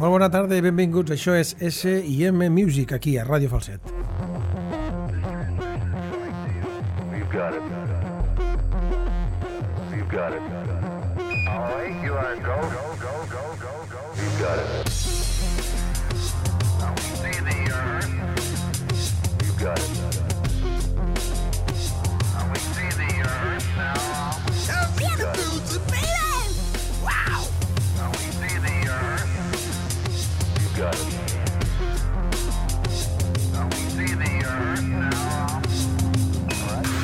Molt bona tarda i benvinguts. Això és S&M Music, aquí a Ràdio Falset. You've got it. You've got it. All right, you are go. You've got it. Now we see the earth. You've got it. Now we see the earth now. You've got it. Wow! Now we see the earth. You've got it. Now we see the earth now. All right.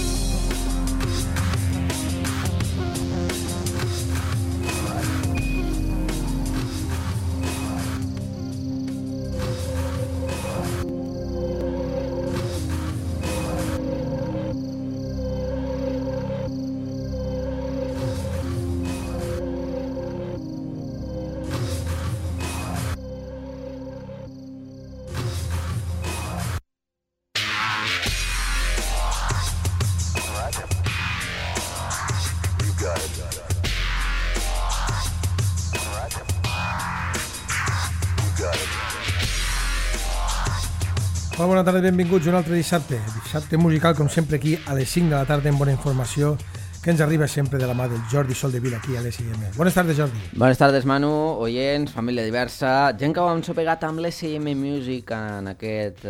Molt bona tarda i benvinguts un altre dissabte musical, com sempre aquí a les 5 de la tarda amb bona informació que ens arriba sempre de la mà del Jordi Soldevila aquí a l'S&M. Bones tardes, Jordi. Bones tardes, Manu, oients, família diversa, gent que ho hem sopegat amb l'S&M Music en aquest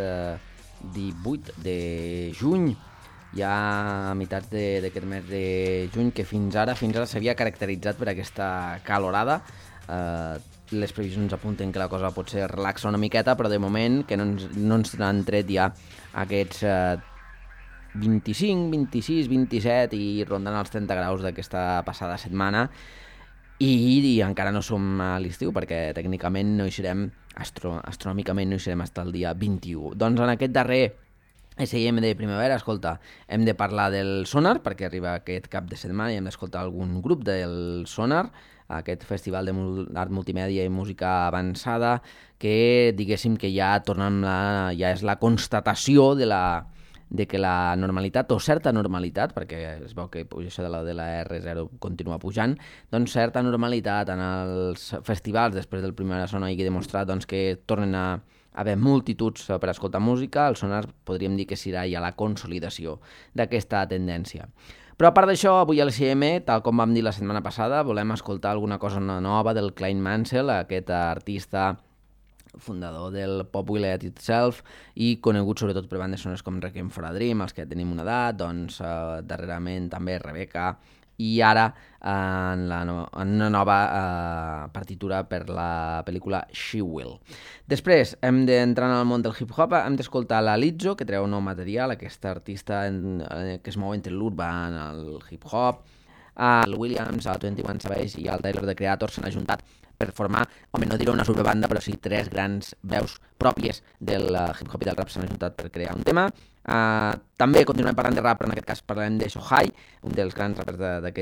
18 de juny, ja a meitat d'aquest mes de juny, que fins ara s'havia caracteritzat per aquesta calorada. Les previsions apunten que la cosa pot ser relaxa una miqueta, però de moment que no ens han tret ja aquests 25, 26, 27 i rondant els 30 graus d'aquesta passada setmana i encara no som a l'estiu perquè tècnicament no hi serem, astronòmicament no hi serem fins al dia 21. Doncs en aquest darrer S&M de primavera, escolta, hem de parlar del Sonar perquè arriba aquest cap de setmana i hem d'escoltar algun grup del Sonar, aquest festival d'art multimèdia i música avançada que diguéssim que ja és la constatació de que la normalitat o certa normalitat, perquè es veu que això de la R0 continua pujant, doncs certa normalitat en els festivals després del Primavera Sound i que demostrat doncs, que tornen a haver multituds per escoltar música. El Sonar podríem dir que serà ja la consolidació d'aquesta tendència. Però a part d'això, avui a l'S&M, tal com vam dir la setmana passada, volem escoltar alguna cosa nova del Klein Mansell, aquest artista fundador del Pop Will Eat Itself i conegut sobretot per bandes sonores com Requiem for a Dream, els que tenim una edat, doncs darrerament també Rebecca i ara en una nova partitura per la pel·lícula She Will. Després hem d'entrar en el món del hip-hop, hem d'escoltar la Lizzo, que treu nou material, aquesta artista que es mou entre l'urban, el hip-hop, el Williams, el 21 Savage i el Tyler, The Creator, s'han ajuntat per formar, home, no diré una superbanda, però sí tres grans veus pròpies del hip-hop i del rap s'han ajuntat per crear un tema. També continuem parlant de rap, però en aquest cas parlarem de Shohai, un dels grans rappers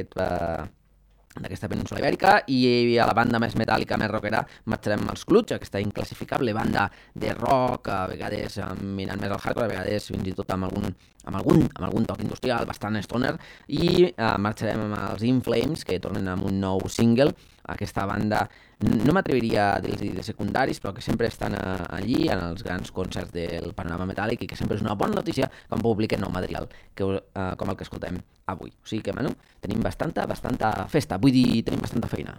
d'aquesta península ibèrica, i a la banda més metàl·lica, més rockera, marxarem als Clutch, aquesta inclassificable banda de rock, a vegades mirant més al hardcore, a vegades fins i tot amb algun toc industrial, bastant stoner, i marxarem amb els In Flames, que tornen amb un nou single. Aquesta banda no m'atreviria a dir de secundaris, però que sempre estan allí en els grans concerts del panorama metàl·lic i que sempre és una bona notícia quan publiquen nou material com el que escoltem avui. O sigui que, Manu, tenim bastanta festa, vull dir, tenim bastanta feina.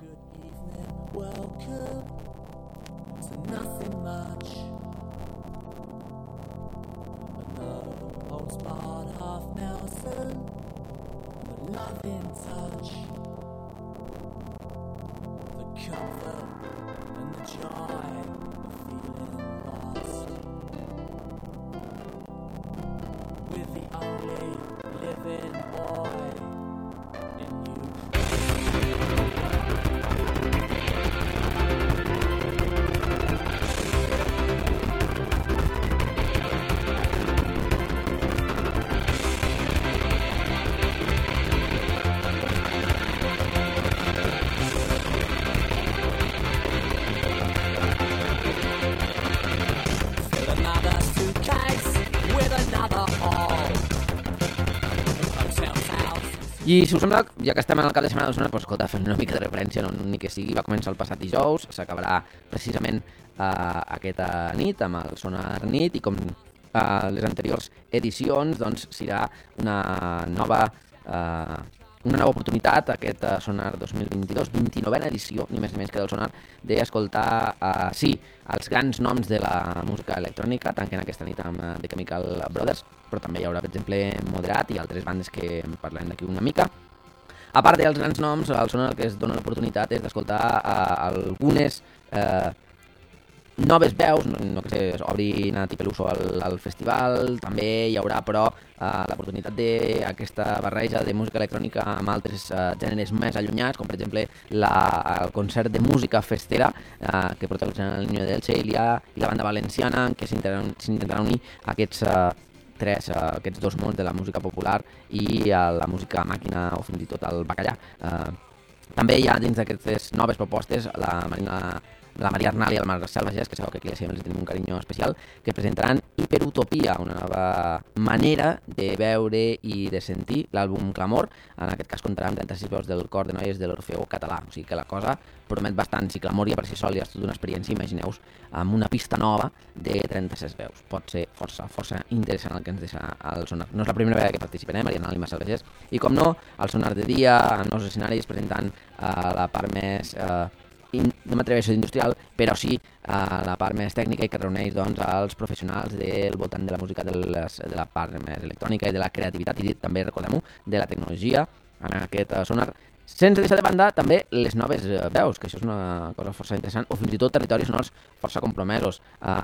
Comfort and the joy of feeling lost. With the only living boy in you. I si us sembla, ja que estem en el cap de setmana del Sonar, doncs escolta, fent una mica de referència, no ni que sigui, va començar el passat dijous, s'acabarà precisament aquesta nit, amb el Sonar Nit, i com les anteriors edicions, doncs serà una nova oportunitat, aquest Sonar 2022, 29a edició, ni més ni menys que del Sonar, d'escoltar, sí, els grans noms de la música electrònica, tanquen aquesta nit amb The Chemical Brothers, però també hi haurà, per exemple, Moderat i altres bandes que en parlem d'aquí una mica. A part dels grans noms, el Sonar el que es dona l'oportunitat és d'escoltar algunes noves veus, no que sé, obrin a Tipeluso al festival, també hi haurà, però, l'oportunitat d'aquesta barreja de música electrònica amb altres gèneres més allunyats, com per exemple el concert de música festera que protagonitzen el Niño d'Elche i la banda valenciana, en què s'intentaran unir aquests dos mons de la música popular i la música màquina o fins i tot el bacallà. També hi ha dins d'aquestes noves propostes la Maria Arnal i el Marcel Bagès, que sabeu que aquí a les tenim un carinyo especial, que presentaran Hiperutopia, una nova manera de veure i de sentir l'àlbum Clamor. En aquest cas comptarà amb 36 veus del cor de noies de l'Orfeó Català, o sigui que la cosa promet bastant. Si Clamor ja per si sol ja és tota una experiència, imagineu-vos amb una pista nova de 36 veus. Pot ser força interessant el que ens deixa el Sonar. No és la primera vegada que participen, Maria Arnal i Marcel Bagès, i com no, el Sonar de dia, en nous escenaris, presentant la part més no m'atreveixo d'industrial, però sí la part més tècnica i que reuneix doncs, els professionals del voltant de la música, de la part més electrònica i de la creativitat i també, recordem-ho, de la tecnologia en aquest Sonar, sense deixar de banda també les noves veus, que això és una cosa força interessant, o fins i tot territoris sonors força compromesos.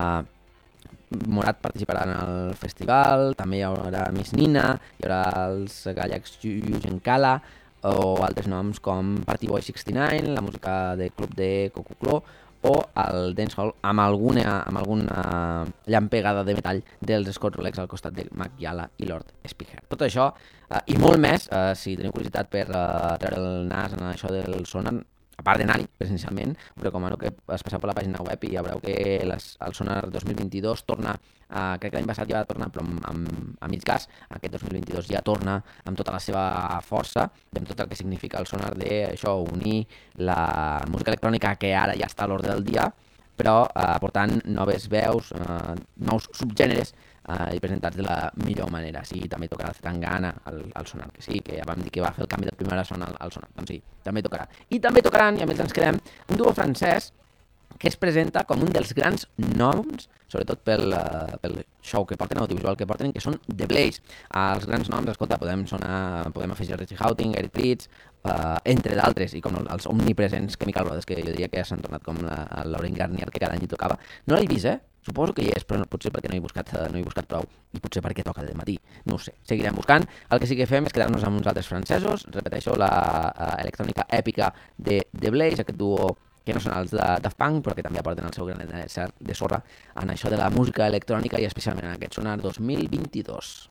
Morat participarà en el festival, també hi haurà Miss Nina, hi haurà els gallecs Yugenkala, o altres noms com Party Boy 69, la música de Club de Cocucló, o el dancehall amb alguna llampegada de metall dels Scott Rolex al costat de Mac Yala i Lord Speaker. Tot això i molt més, si teniu curiositat per treure el nas en això del Sonar, a part d'anar-hi presencialment, us recomano que es passeu per la pàgina web i ja veureu que el Sonar 2022 torna, crec que l'any passat ja va tornar però a mig gas, aquest 2022 ja torna amb tota la seva força, amb tot el que significa el Sonar d'això, unir la música electrònica que ara ja està a l'ordre del dia, però aportant noves veus, nous subgèneres i presentats de la millor manera. Sí, també tocarà el Zetangana al Sonar, que sí, que ja vam dir que va fer el canvi del primer son al Sonar, doncs sí, també tocarà. I també tocaran, i a més ens quedem, un duo francès que es presenta com un dels grans noms, sobretot pel show que porten, audiovisual que porten, que són The Blaze. Els grans noms, escolta, podem afegir Richie Houghton, Eric Prydz, entre d'altres, i com els omnipresents Chemical Brothers, que jo diria que ja s'han tornat com el Laurent Garnier, que cada any hi tocava. No l'he vist, suposo que hi és, però potser perquè no he buscat prou, i potser perquè toca de matí, no ho sé. Seguirem buscant. El que sí que fem és quedar-nos amb uns altres francesos, repeteixo, la electrònica èpica de The Blaze, aquest duo que no són els de Daft Punk, però que també aporten el seu gran de sorra en això de la música electrònica i especialment en aquest Sonar 2022.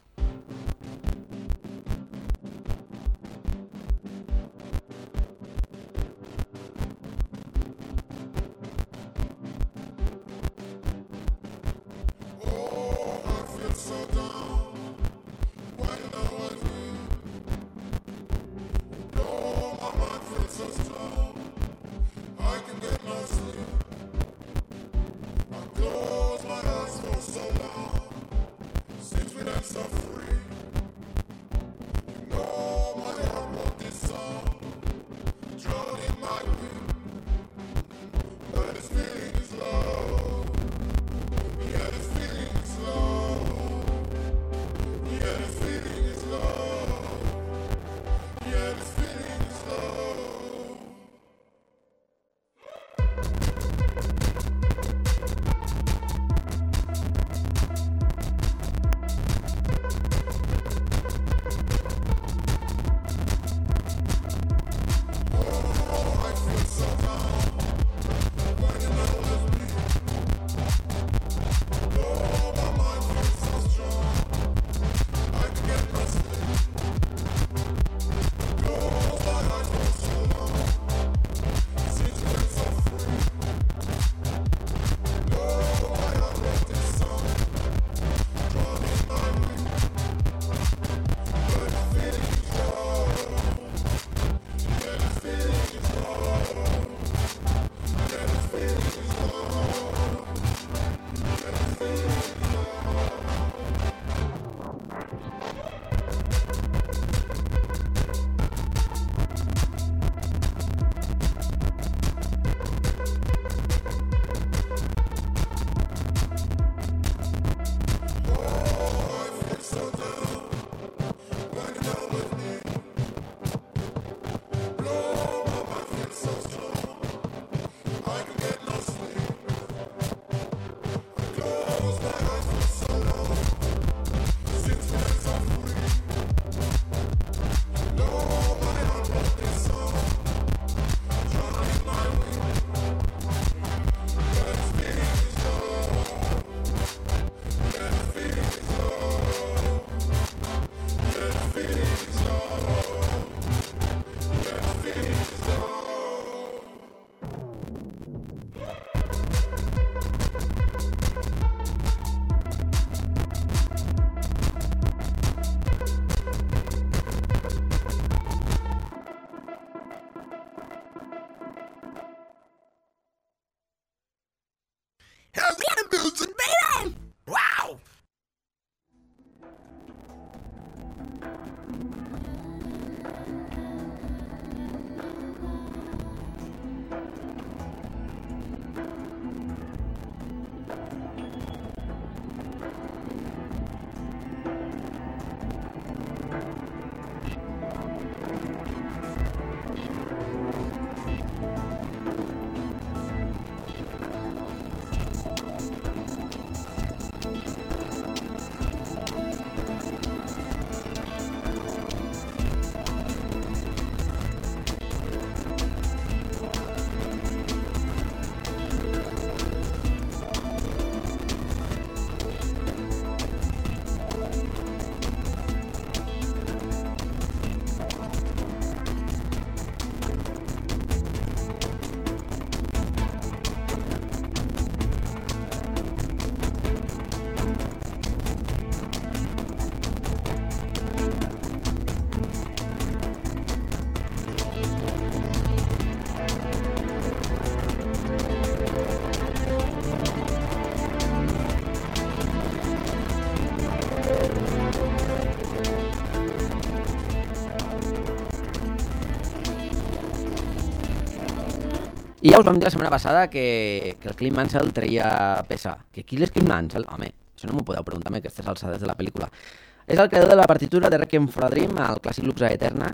I ja us vam dir la setmana passada que el Clint Mansell treia peça. Que qui és Clint Mansell? Home, això no m'ho podeu preguntar a aquestes alçades de la pel·lícula. És el creador de la partitura de Requiem for a Dream, el clàssic Luxa Eterna,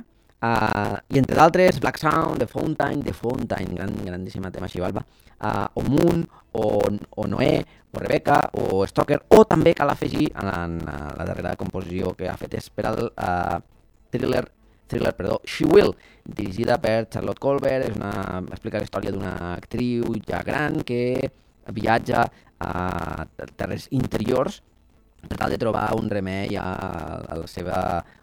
i entre d'altres Black Sound, The Fountain, grandíssima tema així, Balba, o Moon, o Noé, o Rebecca, o Stoker, o també cal afegir en la darrera composició que ha fet és per al thriller, She Will, dirigida per Charlotte Colbert. Explica la història d'una actriu ja gran que viatja a terres interiors per tal de trobar un remei a la seva,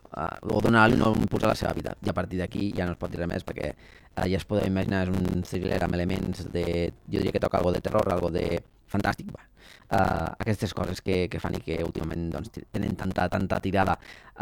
o donar-li un nou impuls a la seva vida. I a partir d'aquí ja no es pot dir res més perquè ja es podeu imaginar, és un thriller amb elements de, jo diria que toca algo de terror, algo de fantàstic, aquestes coses que fan i que últimament doncs, tenen tanta tirada.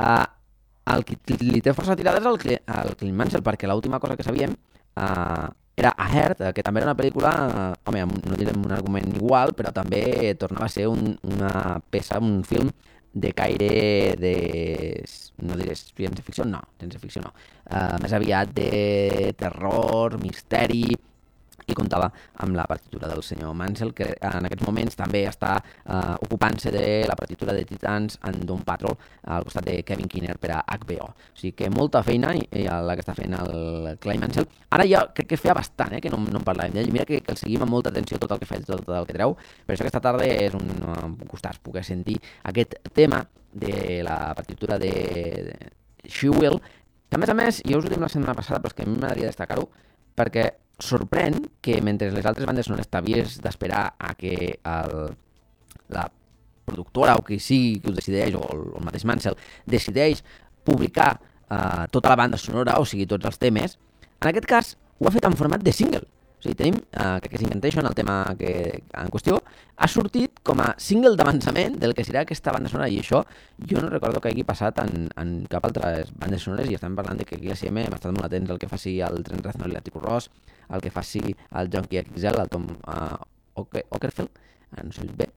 El que li té força tirada és el Clint Mansell, perquè l'última cosa que sabíem era A Heart, que també era una pel·lícula, home, no direm un argument igual, però també tornava a ser una peça, un film de caire de... no diré ciència ficció, no, més aviat de terror, misteri, i comptava amb la partitura del senyor Mansell, que en aquests moments també està ocupant-se de la partitura de Titans and Doom Patrol al costat de Kevin Kinner per a HBO. O sigui que molta feina la que està fent el Clint Mansell. Ara ja crec que feia bastant que no en parlàvem d'ell. Mira que el seguim amb molta atenció tot el que fa, tot el que treu. Per això aquesta tarda és un gustat poder sentir aquest tema de la partitura de She Will, que a més, jo us ho dic la setmana passada, però és que a mi m'agradaria destacar-ho, perquè sorprèn que mentre les altres bandes sonores t'havies d'esperar a que la productora o qui sigui que ho decideix, o el mateix Mansell, decideix publicar tota la banda sonora, o sigui, tots els temes, en aquest cas ho ha fet en format de single. O sigui, tenim, crec que és Incantation, el tema que en qüestió, ha sortit com a single d'avançament del que serà aquesta banda sonora, i això jo no recordo que hagi passat en cap altres bandes sonores, i estem parlant de que aquí a l'ACM hem estat molt atents al que faci el Trent Reznor i l'Atticus Ross, el que faci el Junkie XL, el Tom Okerfeld, no sé bé.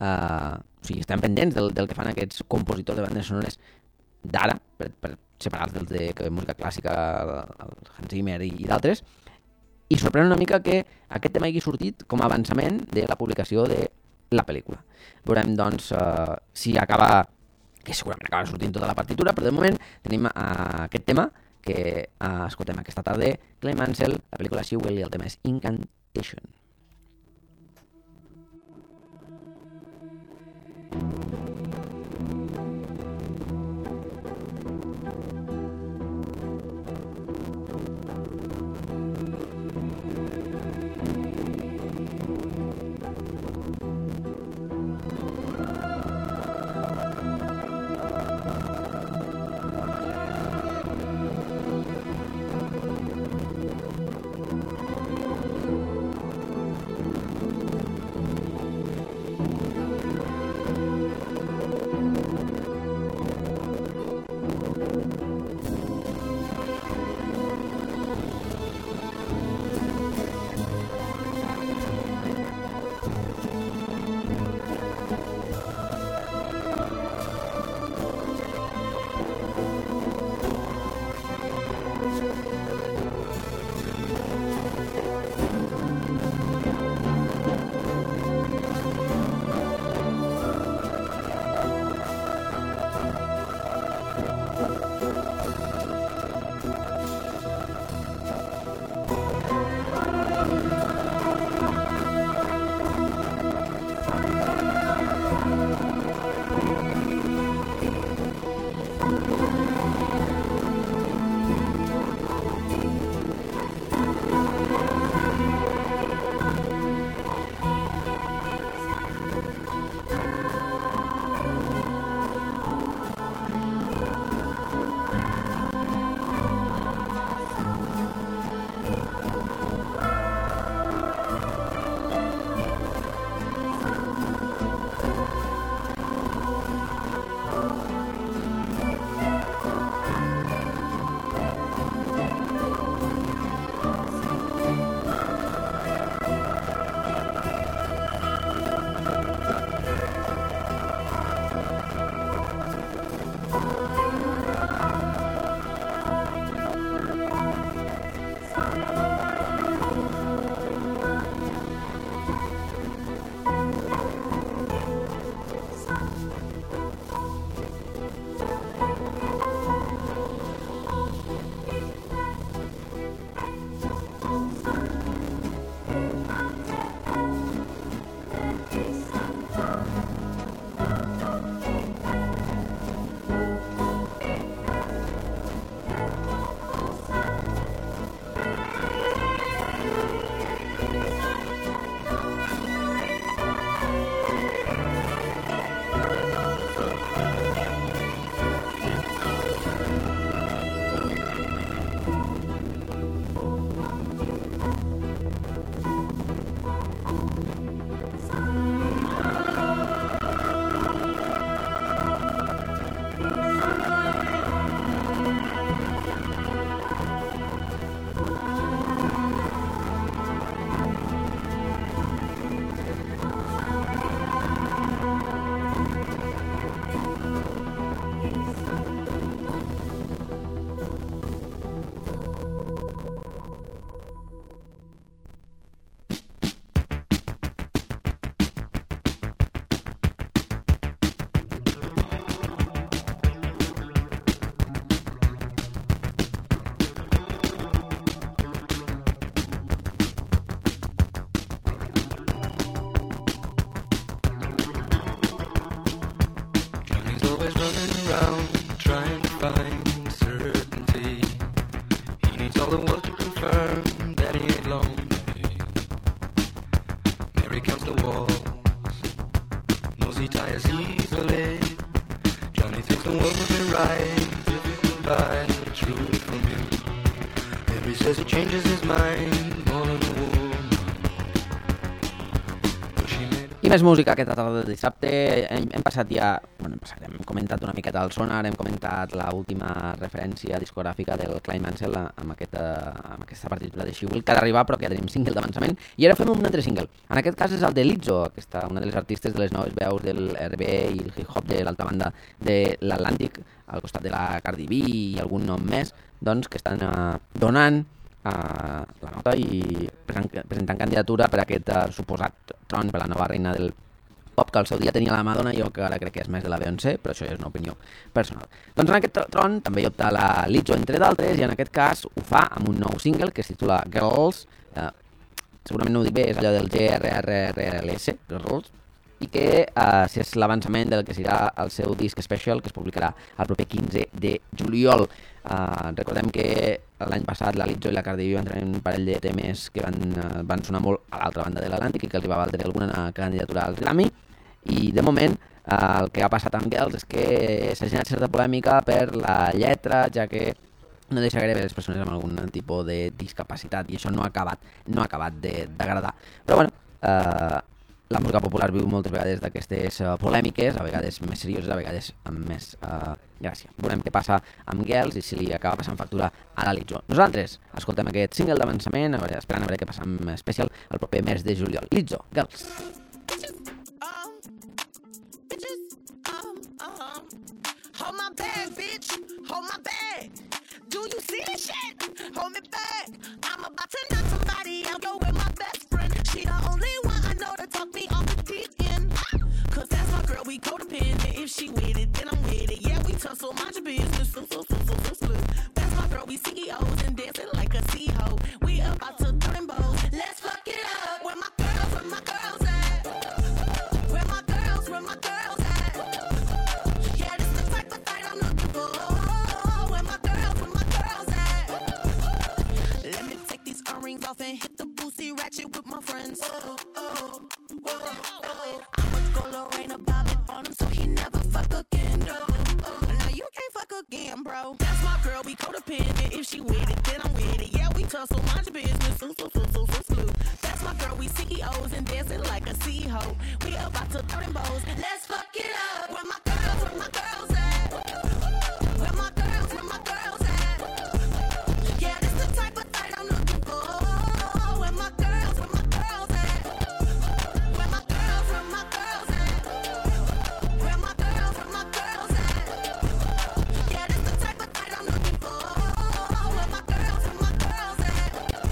O sigui, estem pendents del que fan aquests compositors de bandes sonores d'ara, per separar-los dels de música clàssica, el Hans Zimmer i d'altres, i sorprèn una mica que aquest tema hagi sortit com a avançament de la publicació de la pel·lícula. Veurem, doncs, si acaba, que segurament acaba sortint tota la partitura, però de moment tenim aquest tema que escoltem aquesta tarda, Clint Mansell, la pel·lícula She Will, i el tema és Incantation. all the world to confirm that he ain't lonely. Mary counts the walls, knows he tires easily. Johnny thinks the world would be right if he could buy the truth from him. Mary says he changes his mind more than a woman. But she made I més música aquesta tarda de dissabte. Hem passat ja... hem comentat una miqueta el sonar, hem comentat l'última referència discogràfica del Clyde Mansell amb aquesta partitura de She Will, que ha d'arribar, però que ja tenim single d'avançament. I ara fem un altre single. En aquest cas és el de Lizzo, una de les artistes de les noves veus del R&B i el hip-hop de l'altra banda de l'Atlàntic, al costat de la Cardi B i algun nom més, doncs, que estan donant la nota i presentant candidatura per a aquest suposat tron per la nova reina del pop, que al seu dia tenia la Madonna, jo que ara crec que és més de la Beyoncé, però això ja és una opinió personal. Doncs en aquest tron també hi opta la Lizzo, entre d'altres, i en aquest cas ho fa amb un nou single que es titula Girls, segurament no ho dic bé, és allò del GRRRLS, Girls, i que és l'avançament del que serà el seu disc special, que es publicarà el proper 15 de juliol. Recordem que l'any passat la Lizzo i la Cardi B van tenir un parell de temes que van sonar molt a l'altra banda de l'Atlàntic i que els va valdre alguna candidatura al Grammy, i de moment el que ha passat amb Girls és que s'ha generat certa polèmica per la lletra, ja que no deixa gairebé les persones amb algun tipus de discapacitat, i això no ha acabat d'agradar. Però bueno, la música popular viu moltes vegades d'aquestes polèmiques, a vegades més serioses, a vegades amb més gràcia. Veurem què passa amb Girls i si li acaba passant factura a la Lizzo. Nosaltres escoltem aquest single d'avançament, esperant a veure què passa amb Special el proper mes de juliol. Lizzo, Girls. Hold my bag, bitch. Hold my bag. Do you see this shit? Hold me back. I'm about to knock somebody out. Go with my best friend. She the only one I know to talk me off the deep end. Cause that's my girl, we codependent. If she with it, then I'm with it. Yeah, we tussle, mind your business. That's my girl, we CEOs and dancing like a C-ho. We about to turn bows. Let's fuck it up. Where my girls at? Where my girls at? Yeah, this the type of fight I'm looking for. Where my girls at? Let me take these earrings off and hit the boosie ratchet with my friends. I'ma go Lorraine about it on him so he never fuck again. No, you can't fuck again, bro. That's my girl, we codependent. If she with it, then I'm with it. Yeah, we tussle, mind your business. That's my girl, we CEOs and dancing like a C-ho. We about to turn bows. Let's fuck it up. Where my girls at? Where my girls at? Yeah, this the type of fight I'm looking for. Where my girls at? Where my girls at? Where my girls at? Yeah, this the type of fight I'm looking for. Where my girls at?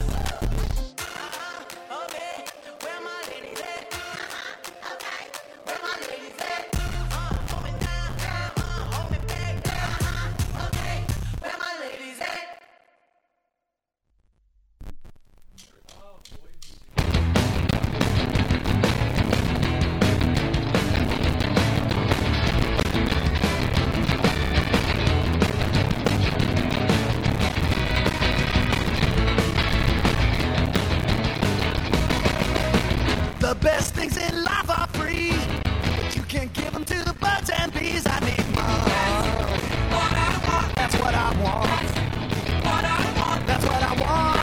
Okay, where my ladies at? Okay, where my ladies at? Hold me down, hold me back, okay, where my ladies at? The best things in life are free, but you can't give them to the birds and bees. I need more. That's what I want. That's what I want.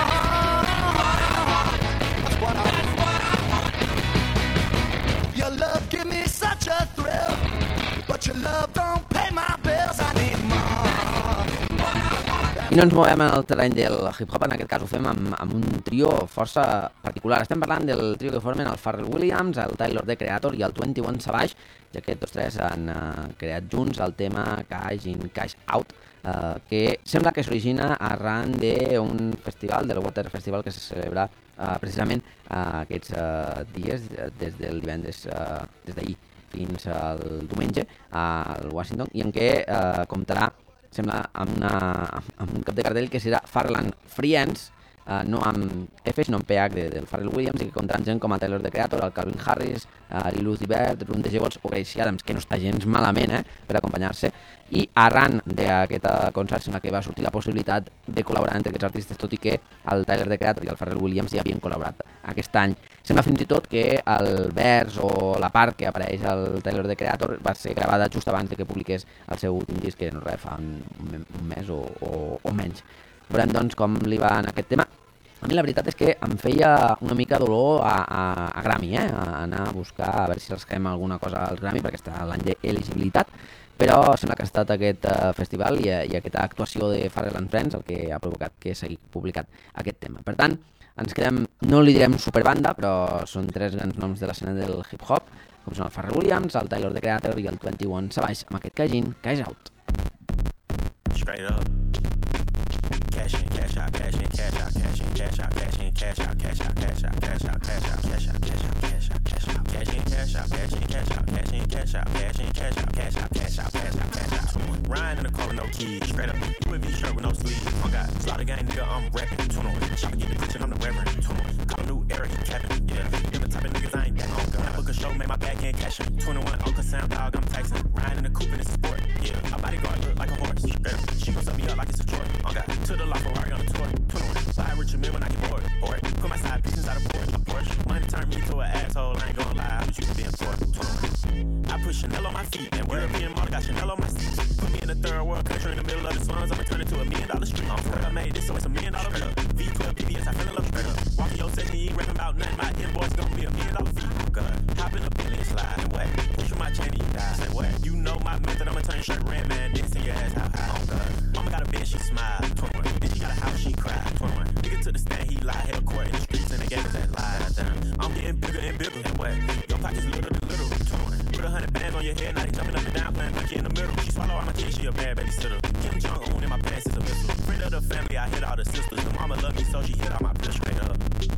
That's what I want. Your love give me such a thrill, but your love don't pay my bills. I need more. I no ens movem al terreny del hip-hop, en aquest cas ho fem amb un trio força particular. Estem parlant del trio que formen el Pharrell Williams, el Tyler, the Creator i el 21 Savage, ja que tots tres han creat junts el tema Cash In, Cash Out, que sembla que s'origina arran d'un festival, del Water Festival, que se celebra precisament aquests dies, des del divendres, des d'ahir fins al diumenge, al Washington, i en què comptarà, sembla, amb un cap de cartell que serà Pharrell and Friends, no amb F, sinó amb PH del Pharrell Williams, i que comptaran gent com a Tyler, the Creator, el Calvin Harris, Lil Uzi Vert, Run DeJevols o Gracie Adams, que no està gens malament per acompanyar-se, i arran d'aquest concert en què va sortir la possibilitat de col·laborar entre aquests artistes, tot i que el Tyler, the Creator i el Pharrell Williams ja havien col·laborat aquest any. Sembla fins i tot que el vers o la part que apareix al Tyler, the Creator va ser gravada just abans de que publiqués el seu últim disc, que no fa un mes o menys. Veurem doncs com li va en aquest tema. A mi la veritat és que em feia una mica dolor a Grammy, a anar a buscar a veure si rasquem alguna cosa al Grammy, perquè està l'any d'elegibilitat, però sembla que ha estat aquest festival i aquesta actuació de Pharrell and Friends el que ha provocat que s'hagi publicat aquest tema. Per tant, ens quedem, no li direm superbanda, però són 3 grans noms de l'escena del hip-hop, com són el Pharrell Williams, el Tyler, the Creator i el 21 Savage, amb aquest Cajin, Cash Out. Straight up. Cash in, cash out, cash in, cash out, cash in, cash out, cash in, cash out, cash out, cash out, cash out, cash out, cash out, cash out, cash out, cash out, cash in, cash out, cash in, cash out, cash in, cash out, cash in, cash out, cash out, cash out, cash out, cash out. Ryan in the car with no keys, straight up. Louis V shirt with no sleeves. Oh God, slaughter gang nigga, I'm reppin'. 21. Shop get the bitchin', I'm the reverend. 21. Call new era, he Kevin. Yeah, them the type of niggas I ain't that. Oh God, I book a show, make my back end cash him. 21. Uncle Sam dog, I'm Tyson. Ryan in the coupe and it's a sport. Yeah, my bodyguard look like a horse. Straight up. She gon' set me up like it's a chore. Oh God, to the lot Ferrari on the tour. 21. Buy Richard Mille when I get bored. Or put my side pieces out of Porsche. Money turn me to an asshole. I ain't gonna lie, I was used to being poor. 21. I put Chanel on my feet and European model got Chanel on my seat. Put me in a third world country in the middle of the slums. I'ma turn it to $1 million street. I'm for real, I made this, so it's $1 million bill. V12 PBS, I fell in love with her. Walking your section, you ain't rapping about nothing. My invoice gonna be $1 million fee. Oh God, hop in a Bentley and slide and wet. Push my chain and you die. Say what? You know my method, I'ma turn shirt red, man. Then send your ass how high. Oh God, mama got a bed, she smile. 21. Then she got a house, she cry. 21. Nigga to the stand, he lie. Held court in the streets and they gave us that lie. Damn, I'm getting bigger and bigger. And what? Your pockets little to little. 21. Put 100 bands on your head, now they jumping up and down, playing monkey in the middle. She swallow all my tears, she a bad babysitter. Kim Jong-un in my pants is a missile. Friend of the family, I hit all the sisters. The mama love me, so she hit all my pills straight up.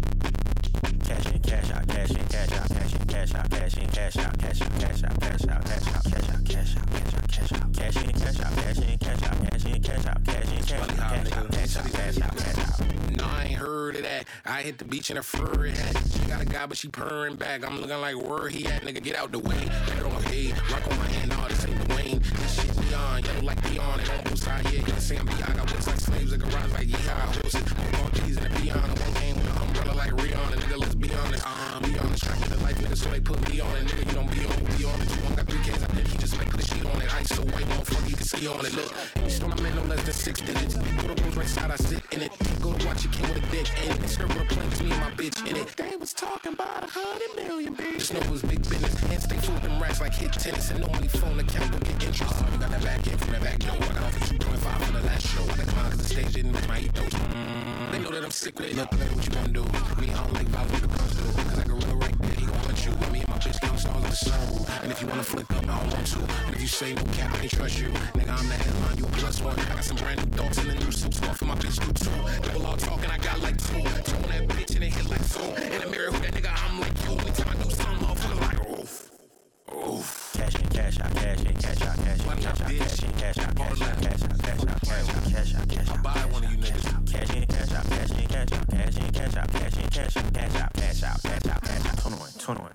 Cash in, cash out, cash in, cash out, cash in, cash out, cash in, cash out, cash out, cash out, cash out, cash out, cash out, cash out, cash out, cash in, cash out, cash in, cash out, cash in, cash out, cash in, cash out, cash out, cash out, cash out, cash out. No, I ain't heard of that. I hit the beach in a furry hat. She got a guy, but she purring back. I'm looking like where he at, nigga. Get out the way. Nigga on my head, rock on my hand. All this ain't the Wayne. This shit beyond, yellow like beyond. It on both sides, yeah. You can say I'm beyond. Got whips like slaves, like garage like yeehaw. Horses, all G's in the beyond. The one game with an umbrella like Rihanna. Nigga, let's be honest. Be honest, trying to the life, nigga. So they put me on it, nigga. You don't be on it. You don't got 3 kids. I think he just like put the shit on it. Ice so white, motherfucker, you can see on it. Look, you still my man no less than 6 digits. Go to rooms right side, I sit in it. Go to watch it, came with a dick in it. Circle the planks, me and my bitch in it. They was talking about 100 million, bitch. Just know it was big business. And stay flipping racks like hit tennis. And normally phone account don't get interest. You got that back end from that back door. I got off you 25 for the last show. I declined cause the stage didn't match my ethos. They know that I'm sick with it. Look, nigga, what you gonna do? Me, I don't like vibes with the guns do. Cause I gorilla right there, he gon' hunt you. Me and my bitch count stars like the sunroof. And if you wanna flick up, I don't want to. And if you say no cap, I can't trust you. Nigga, I'm the headline, you a +1. I got some brand new thoughts in the new suits. Off for my bitch do too. Double all talking, I got like 2. Two on that bitch and it hit like 2. In the mirror, who that nigga, I'm like you. Anytime I do something, motherfucker like oof. Oof. Cash in, cash out, cash in, cash out, cash in, cash out, cash in, cash out, cash out, cash out, cash out, cash out, cash out, cash out. I buy one of you niggas. Cash in, cash out, cash in, cash out, cash in, cash out, cash in, cash out, cash out, cash out, cash out, cash out. 21, 21.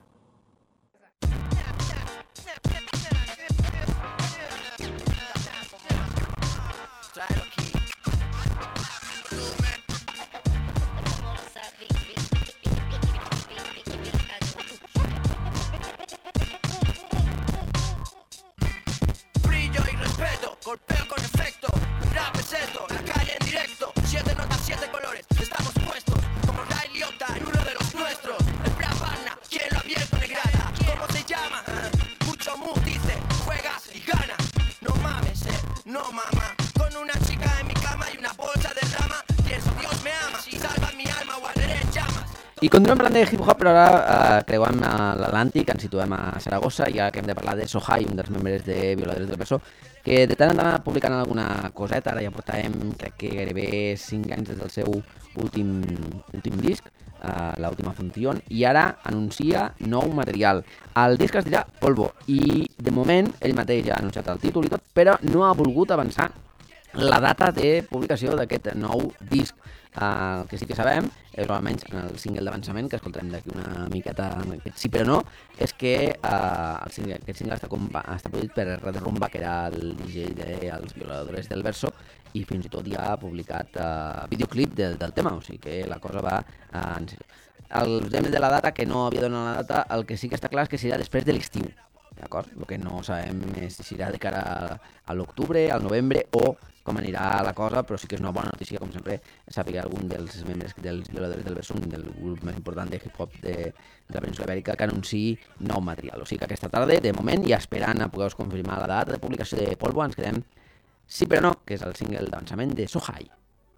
Brillo y respeto, golpeo con efecto. Rap es esto, la calle en directo. 7 notas, 7 colores, estamos puestos como Ray Liotta en uno de los nuestros. El Brabana, quien lo ha abierto negrada. ¿Cómo se llama? Mucho mu dice, juegas y gana. No mames, no mama. Con una chica en mi cama y una bolsa de rama. Pienso Dios me ama, si salva mi alma o arderé en llamas. I continuem parlant de hip-hop, però ara creuem a l'Atlàntic, ens situem a Saragossa, ja que hem de parlar de Sohai, un dels membres de Violadores del Presó, que de tant en tant publicant alguna coseta. Ara ja portàvem, crec que gairebé 5 anys des del seu últim disc, l'última Función, i ara anuncia nou material. El disc es dirà Polvo, i de moment ell mateix ja ha anunciat el títol i tot, però no ha volgut avançar la data de publicació d'aquest nou disc. El que sí que sabem, és almenys en el single d'avançament, que escoltarem d'aquí una miqueta, aquest sí però no, és que aquest single està produït per Red Rumba, que era el DJ dels Violadores del Verso, i fins i tot ja ha publicat videoclip del tema, o sigui que la cosa va en sèrio. Els temes de la data, que no havia donat la data, el que sí que està clar és que serà després de l'estiu, d'acord? El que no sabem és si serà de cara a l'octubre, al novembre o com anirà la cosa, però sí que és una bona notícia, com sempre, saber algun dels membres dels Violadores del Verso, del grup més important de hip-hop de la península ibèrica, que anunciï nou material. O sigui que aquesta tarda, de moment, ja esperant a poder-vos confirmar la data de publicació de Polvo, ens quedem Sí però no, que és el single d'avançament de So High.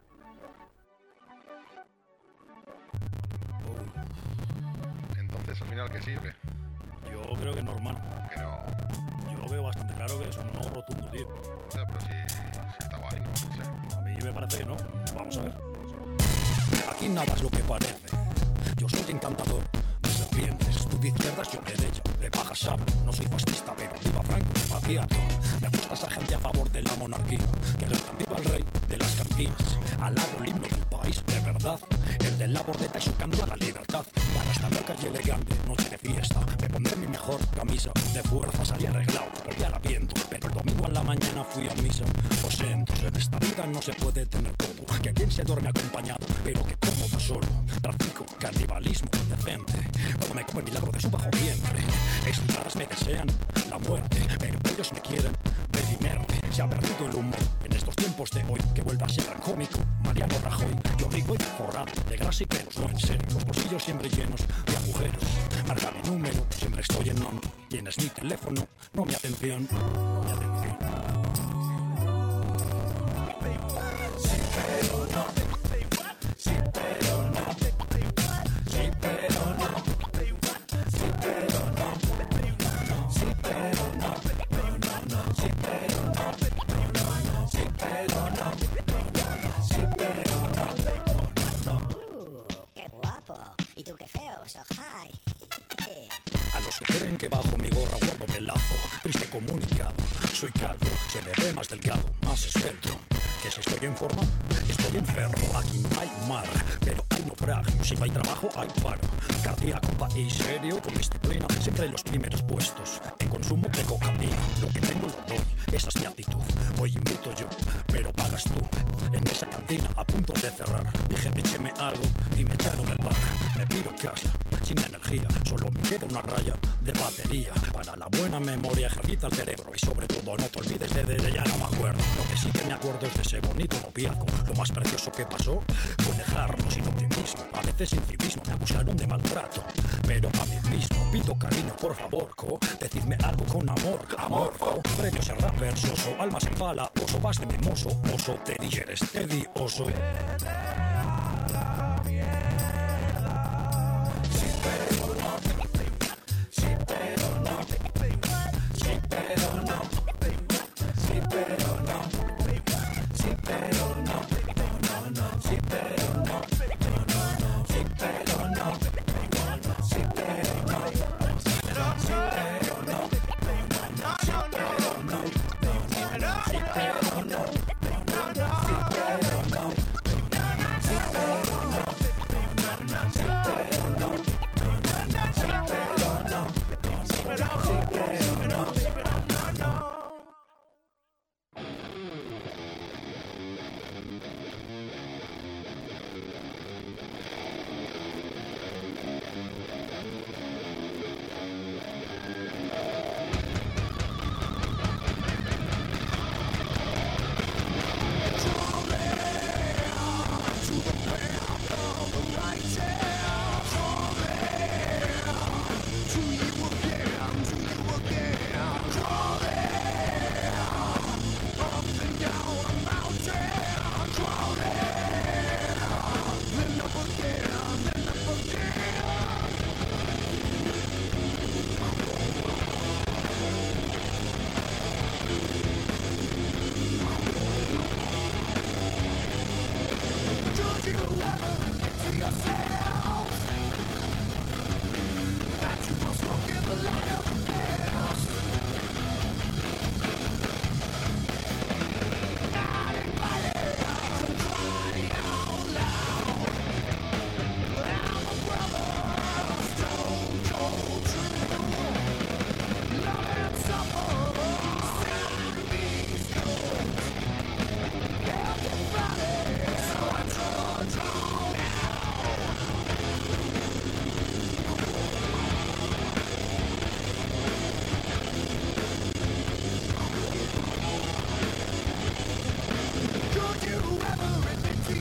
Entonces, al final, ¿que sí o qué? Yo creo que es normal. Que no. Yo lo veo bastante claro que es un no rotundo, tío. Ya, pero si está guay, no sé. A mí me parece que no. Vamos a ver. Aquí nada es lo que parece. Yo soy encantador de serpientes. Tú de izquierdas, yo derecha. De baja sabe. No soy fascista, pero viva Franco, patriarca. Me gusta esa gente a favor de la monarquía. Que gritan viva el rey de las cantinas. Al lado el himno del país, de verdad. El de la bordeta y su canto a la libertad. Para esta loca y elegante noche de fiesta. Me pondré mi mejor camisa de fuerza. Salí arreglado, volví a la viento. Pero el domingo a la mañana fui a misa. Lo siento, en esta vida no se puede tener todo. Que quien se duerme acompañado, pero que como va solo. Tráfico, canibalismo, decente. Cuando me como el milagro de su bajo vientre. Explicadas me desean la muerte, pero ellos me quieren ver inerte. Se ha perdido el humor en estos tiempos de hoy. Que vuelva a ser tan cómico Mariano Rajoy. Yo rico y forrado de grasa y pelos, no en serio. Los bolsillos siempre llenos de agujeros. Marca mi número, siempre estoy en on. Tienes mi teléfono, no mi atención. No mi atención. Sí, pero no. Sí, pero no. Sí, pero no. Sí, pero no. Sí, pero no. Sí, pero no. Sí, pero no. Sí, pero no. Qué guapo. Y tú qué feo, So High. A los que creen que bajo mi gorra guardo el lazo, triste comunicado, soy calvo, se me ve más delgado, más esbelto. Que si estoy en forma, estoy enfermo. Aquí no hay mar, pero hay naufragio. Si no hay trabajo, hay paro. Cardíaco, país serio, con disciplina, siempre en los primeros puestos. En consumo de cocaína, lo que tengo lo doy, esa es mi actitud. Hoy invito yo, pero pagas tú. En esa cantina, a punto de cerrar, dije, écheme algo y me echaron el bar. Me pido casa, sin energía, solo me queda una raya de batería. Para la buena memoria, ejercita el cerebro. Y sobre todo, no te olvides de ya no me acuerdo. Lo que sí que me acuerdo es de ese bonito noviazgo. Lo más precioso que pasó fue dejarlo sin optimismo. A veces sin civismo me acusaron de maltrato, pero a mí mismo pido cariño, por favor, decidme algo con amor, amorfo. Premio ser rap versoso, almas en bala, oso, vas de mimoso, oso, te eres tedioso.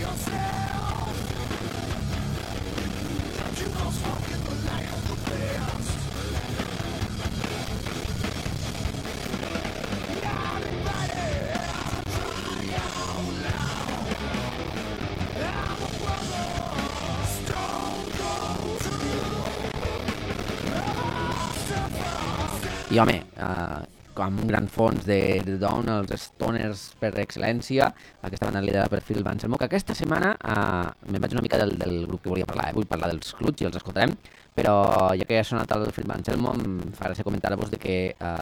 I home, amb un gran fons de Dawn, els stoners per excel·lència, aquesta banda liderada per Phil Anselmo, que aquesta setmana me'n vaig una mica del grup que volia parlar, vull parlar dels Clutch i els escoltarem, però ja que ha sonat el Phil Anselmo em fa gràcia comentar-vos que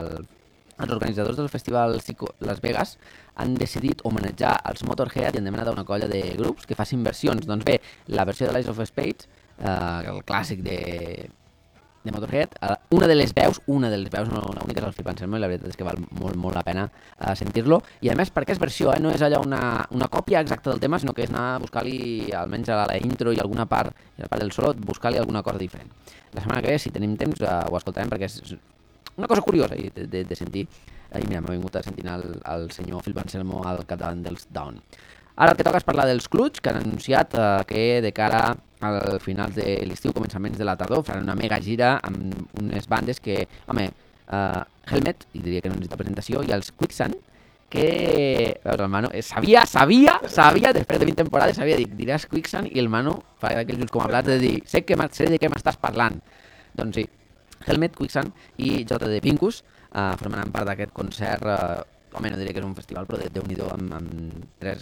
els organitzadors del festival Psycho Las Vegas han decidit homenatjar els Motorhead i han demanat a una colla de grups que facin versions. Doncs bé, la versió de l'Ace of Spades, el clàssic de Motorhead, una de les veus, no l'única és el Phil Anselmo, i la veritat és que val molt la pena sentir-lo, i a més perquè és versió, no és allò una còpia exacta del tema, sinó que és anar a buscar-li almenys a la intro i alguna part, i la part del solo, buscar-li alguna cosa diferent. La setmana que ve, si tenim temps, ho escoltarem perquè és una cosa curiosa de sentir, i mira, m'ha vingut a sentir el senyor Phil Anselmo al capdavant dels Dawn. Ara el que toca és parlar dels Clutch, que han anunciat que de cara al final de l'estiu, començaments de la tardor, faran una mega gira amb unes bandes que, home, Helmet, i diria que no necessita presentació, i els Quicksand, que, veus, el Manu, sabia, després de 20 temporades, sabia dir, diràs Quicksand, i el Manu fa aquells ulls com a plats de dir, sé de què m'estàs parlant. Doncs sí, Helmet, Quicksand i J.D. Pincus formaran part d'aquest concert, home, no diré que és un festival, però de Déu-n'hi-do amb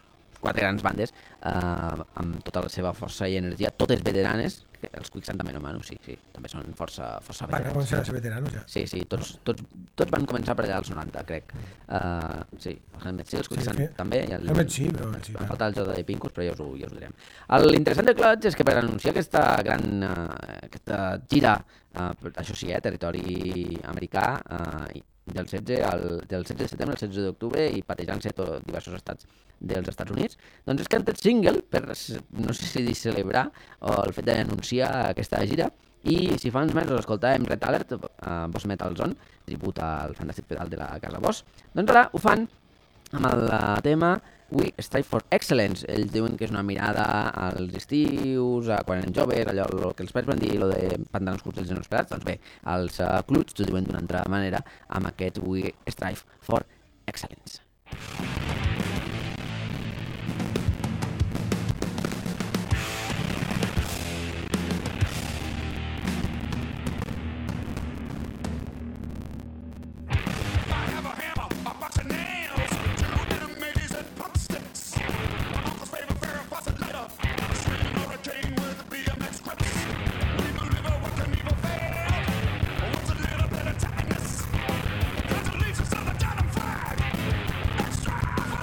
4 grans bandes, amb tota la seva força i energia, totes veteranes, els Quicksand també no, Manu, sí, també són força veterans. Van començar a ser veteranos, ja. Sí, tots van començar per allà als 90, crec. Sí, el Helmet sí, els Quicksand també. Helmet sí, però... Falta el J.D. Pincus, però ja us ho direm. L'interessant de Clutch és que per anunciar aquesta gira, això sí, territori americà, del 16 de setembre al 16 d'octubre i patejant-se diversos estats dels Estats Units, doncs és que han tret single per, no sé si celebrar el fet d'anunciar aquesta gira, i si fa uns mesos escoltàvem Red Alert, Boss Metal Zone, tribut al fantàstic pedal de la casa Boss, doncs ara ho fan amb el tema We Strive for Excellence. Ells diuen que és una mirada als estius, quan eren joves, allò que els pares van dir, allò de pantalons curts dels genols pelats. Doncs bé, els Clutch ho diuen d'una altra manera amb aquest We Strive for Excellence. Extra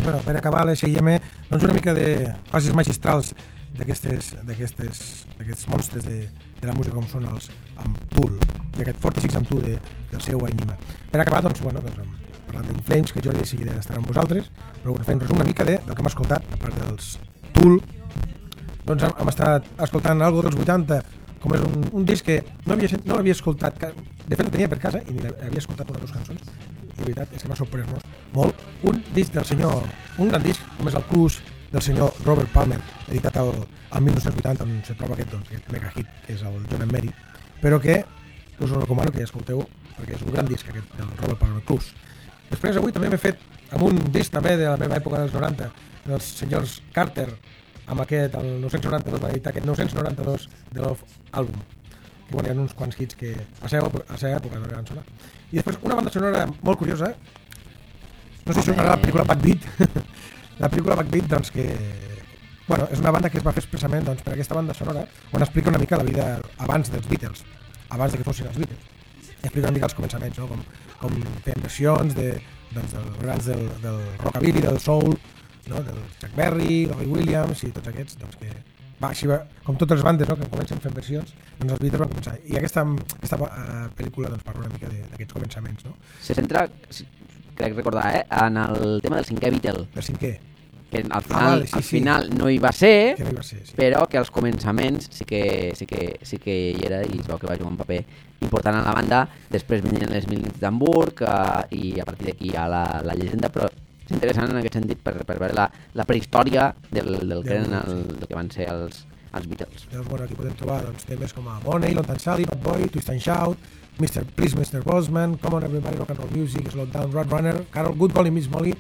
bueno, per acabar l'S&M, doncs una mica de fases magistrals d'aquests monstres de la música com són els amb Tool, i aquest 46 amb Tu del seu Anima. Per acabar, doncs, bueno, parlant d'In Flames, que jo de seguida estarà amb vosaltres, però fent resum una mica del que hem escoltat, a part dels Tool, doncs hem estat escoltant algo dels 80, com és un disc que no l'havia escoltat, de fet el tenia per casa i havia escoltat una o dues cançons, i la veritat és que m'ha sorprès molt. Un disc del senyor, un gran disc, com és el Cruise del senyor Robert Palmer, editat al 1980, on se troba aquest mega hit, que és el John and Mary, però que us ho recomano que ja escolteu, perquè és un gran disc aquest del Robert Palmer Cruise. Després avui també m'he fet amb un disc també de la meva època dels 90, dels senyors Carter, amb aquest, el 992, va editar aquest 992 de Love Album, que bueno, hi ha uns quants hits que a seva època no van sonar. I després una banda sonora molt curiosa, no sé si sonarà la pel·lícula Backbeat, la pel·lícula Backbeat, doncs que, bueno, és una banda que es va fer expressament doncs, per aquesta banda sonora, on explica una mica la vida abans dels Beatles, abans de que fossin els Beatles. I explica una mica els començaments, no? com feien versions dels grans del rockabilly, del soul, no? Del Chuck Berry, del Roy Williams i tots aquests, doncs que així va, com totes les bandes, no? Que comencen fent versions, doncs els Beatles van començar. I aquesta pel·lícula doncs, parla una mica d'aquests començaments. No? Se centra, crec recordar, en el tema del cinquè Beatle. Del cinquè. Que al final no hi va ser, sí. Però que als començaments sí que hi era i es veu que va jugar un paper important en la banda. Després venien les Mil nits d'Hamburg i a partir d'aquí hi ha la llegenda, però és interessant en aquest sentit per veure la prehistòria del que van ser els Beatles. Llavors, bueno, aquí podem trobar temes com a Money, Long Time Sally, Bad Boy, Twist and Shout, Please Mr. Bossman, Come on Everybody, Rock and Roll Music, Slow Down, Roadrunner, Carol, Good Golly, Miss Molly,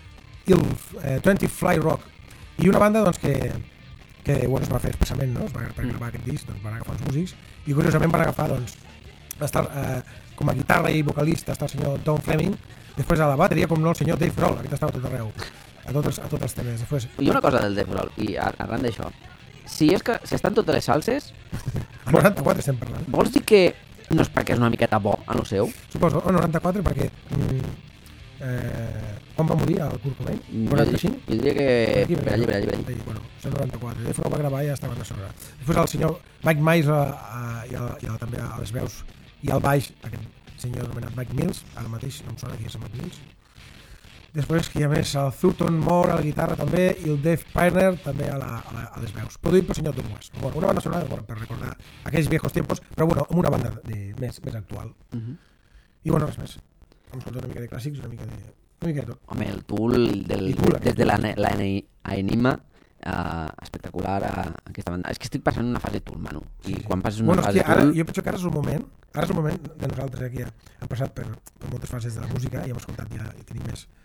20 Fly Rock. I una banda doncs, que bueno, es va fer expressament, no? Per gravar aquest disc, doncs, van agafar els músics i curiosament van agafar com a guitarra i vocalista està el senyor Don Fleming. Després a la bateria, com no, el senyor Dave Grohl, aquest estava a tot arreu, a tots els temes. Després... I una cosa del Dave Grohl, i arran d'això, si estan totes les salses... A 94 estem parlant. Vols dir que no és perquè és una miqueta bo en el seu? Suposo, a 94 perquè... quan va morir el Kurt Cobain? 45? Jo diria que per allí. Bueno, és el 94, Dave Grohl va gravar i ja estava a sobre. Després el senyor Mike Myers i també a les veus i al baix, aquest senyor anomenat Mike Mills, ara mateix no em sona qui és el Mike Mills. Després que hi ha més el Thurton Moore a la guitarra també i el Dave Pirner també a les veus, produït pel senyor Tom West. Bueno, una banda sonora per recordar aquells viejos tiempos, però bueno, amb una banda més actual. I bueno, res més. Hem escoltat una mica de clàssics, una mica de tot. Home, el Tool des de l'Enigma, espectacular aquesta banda. És que estic passant una fase Tool, Manu. I quan passes una fase Tool... Jo penso que ara és un moment de nosaltres aquí hem passat per moltes fases de la música i hem escoltat ja i tenim més,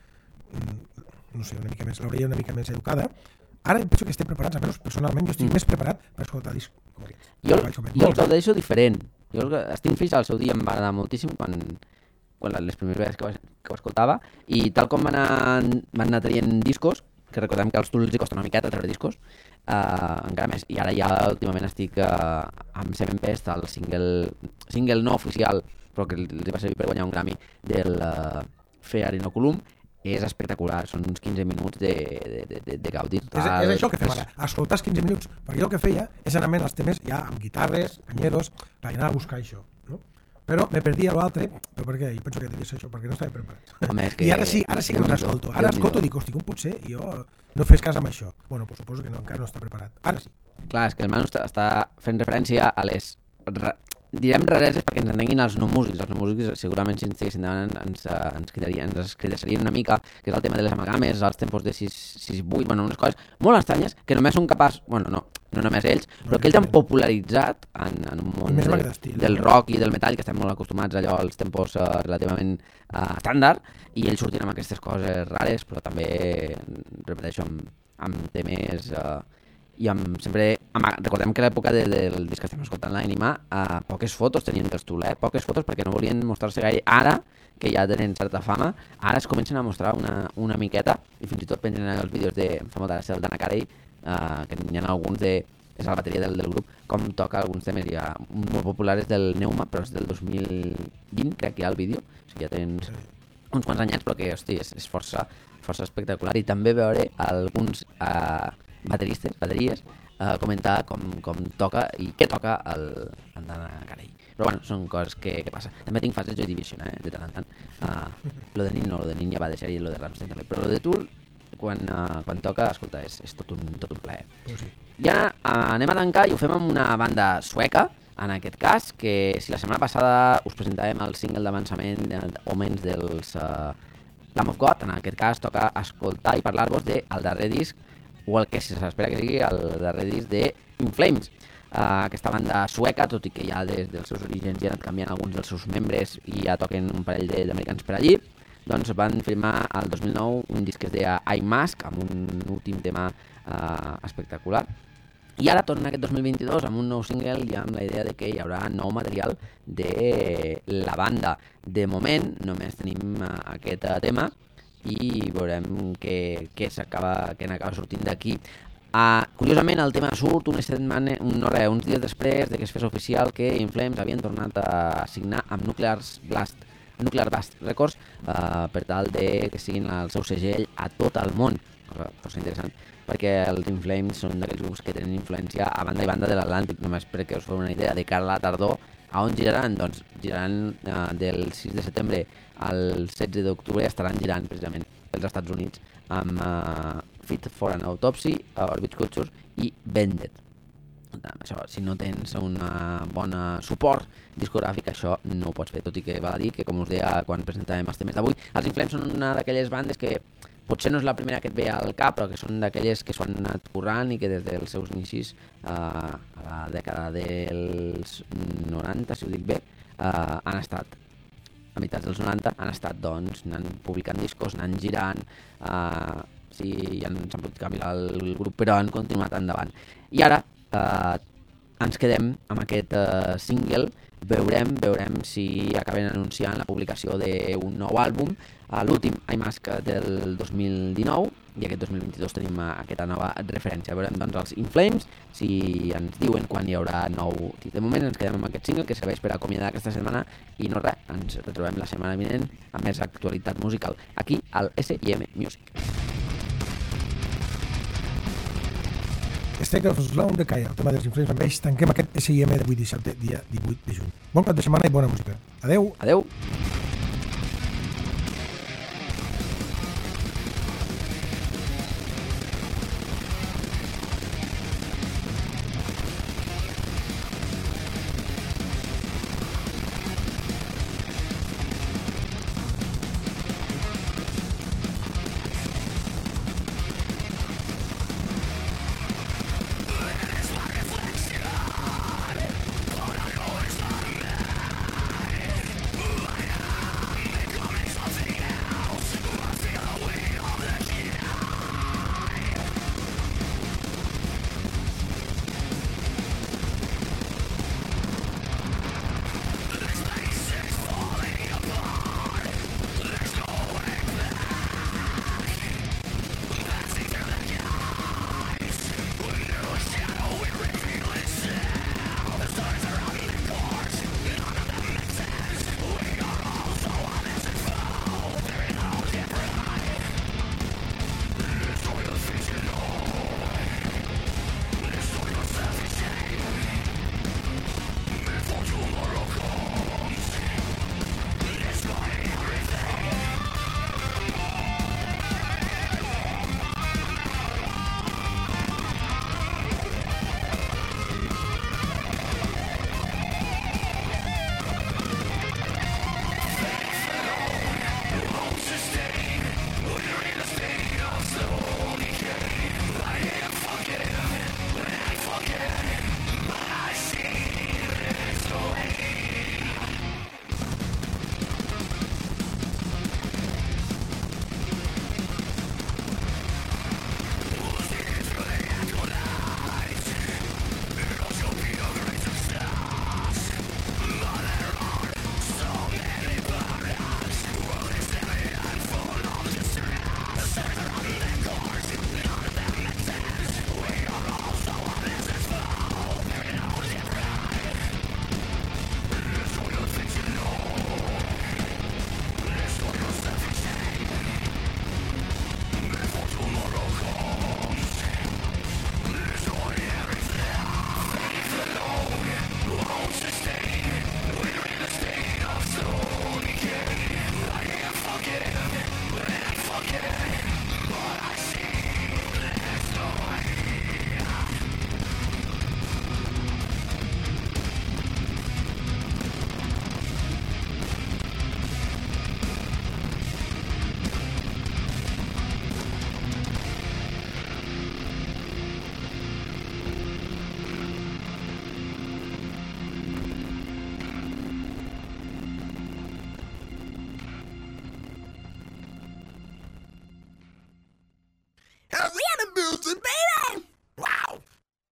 no sé, una mica més, l'orella una mica més educada. Ara penso que estem preparats, almenys personalment jo estic més preparat per escoltar discs com aquests. Jo el gaudeixo diferent. Jo Sting Fish al seu dia em va agradar moltíssim quan les primeres vegades que ho escoltava, i tal com van anar traient discos, que recordem que als Tool els costa una miqueta treure discos, encara més, i ara ja últimament estic amb Seven Pest, el single no oficial, però que els va servir per guanyar un Grammy del Fear Inoculum. És espectacular, són uns 15 minuts de gaudi total. És això que fem ara, escoltar els 15 minuts, perquè jo el que feia és anar els temes ja amb guitarres, canyeros, per anar a buscar això, no? Però me perdia l'altre, però per què? Jo penso que devia ser això, perquè no estava preparat. Home, I ara sí que me l'escolto. Ara escolto i dic, hosti, com pot ser? Jo no fes cas amb això. Bueno, pues suposo que encara no està preparat. Ara sí. Clar, és que el Manu està fent referència a les... direm rareses perquè ens entenguin els no músics. Els no músics segurament si ens estiguessin davant ens criticarien una mica, que és el tema de les amalgames, els tempos de 6-8, bueno, unes coses molt estranyes que només són capaços, bueno, no només ells, però que ells han popularitzat en un món del rock i del metall, que estem molt acostumats allò als tempos relativament estàndard, i ells sortien amb aquestes coses rares, però també, repeteixo, amb temes... i recordem que a l'època del disc que estem escoltant l'Anima, poques fotos tenien dels Tool, poques fotos perquè no volien mostrar-se gaire. Ara, que ja tenen certa fama, ara es comencen a mostrar una miqueta, i fins i tot pengen els vídeos de, em fa molta gràcia, del Dana Carey, que n'hi ha alguns és la bateria del grup, com toca alguns temes, hi ha molt populars del Neuma, però és del 2020, crec que hi ha el vídeo, o sigui, ja tens uns quants anyats, però que, hosti, és força espectacular. I també veure alguns bateries comentar com toca i què toca el Dana Carey. Però bueno, són coses que passen. També tinc fans de Joy Division, de tant en tant. Lo de Nin no, lo de Nin ja va deixar i lo de Rammstein també. Però lo de Tool, quan toca, escolta, és tot un plaer. Sí. Ja anem a tancar i ho fem amb una banda sueca, en aquest cas, que si la setmana passada us presentàvem el single d'avançament Omens dels Lamb of God, en aquest cas toca escoltar i parlar-vos del darrer disc, o el que s'espera que sigui el darrer disc de In Flames. Aquesta banda sueca, tot i que ja des dels seus orígens ja han anat canviant alguns dels seus membres i ja toquen un parell d'americans per allí, doncs van firmar el 2009 un disc que es deia I Mask, amb un últim tema espectacular. I ara tornen aquest 2022 amb un nou single i amb la idea de que hi haurà nou material de la banda. De moment només tenim aquest tema i veurem què n'acaba sortint d'aquí. Curiosament el tema surt uns dies després de que es fes oficial que In Flames havien tornat a signar amb Nuclear Blast Records per tal de que siguin el seu segell a tot el món. Força interessant, perquè els In Flames són d'aquells grups que tenen influència a banda i banda de l'Atlàntic. Només perquè us feu una idea, de cara a la tardor, a on giraran? Doncs giraran del 6 de setembre al 16 d'octubre, estaran girant precisament pels Estats Units amb Fit for an Autopsy, Orbit Culture i Vended. Això, si no tens un bon suport discogràfic, això no ho pots fer, tot i que val a dir que, com us deia quan presentàvem els temes d'avui, els In Flames són una d'aquelles bandes que potser no és la primera que et ve al cap, però que són d'aquelles que s'ho han anat currant i que des dels seus inicis a la dècada dels 90, si ho dic bé, han estat, a meitats dels 90, han estat, doncs, anant publicant discos, anant girant, sí, ja s'han pogut canviar el grup, però han continuat endavant. I ara ens quedem amb aquest single. Veurem si acaben anunciant la publicació d'un nou àlbum, l'últim I Mask del 2019, i aquest 2022 tenim aquesta nova referència. Veurem doncs els In Flames, si ens diuen quan hi haurà nou. De moment ens quedem amb aquest single que serveix per acomiadar aquesta setmana i no res, ens retrobem la setmana vinent amb més actualitat musical aquí al S&M Music. Take of Sloan de Kaya, el tema dels In Flames, amb ells tanquem aquest S&M d'avui dissabte, dia 18 de juny. Bon cap de setmana i bona música. Adeu! Adeu!